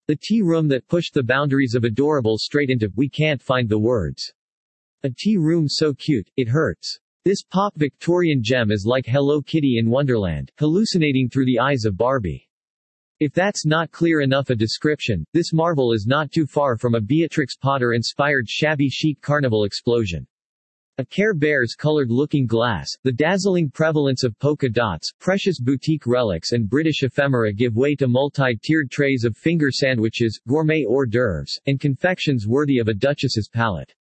The tea room that pushed the boundaries of adorable straight into, we can't find the words. A tea room so cute, it hurts. This pop Victorian gem is like Hello Kitty in Wonderland, hallucinating through the eyes of Barbie. If that's not clear enough a description, this marvel is not too far from a Beatrix Potter-inspired shabby chic carnival explosion. A Care Bears colored looking glass, the dazzling prevalence of polka dots, precious boutique relics and British ephemera give way to multi-tiered trays of finger sandwiches, gourmet hors d'oeuvres, and confections worthy of a duchess's palate.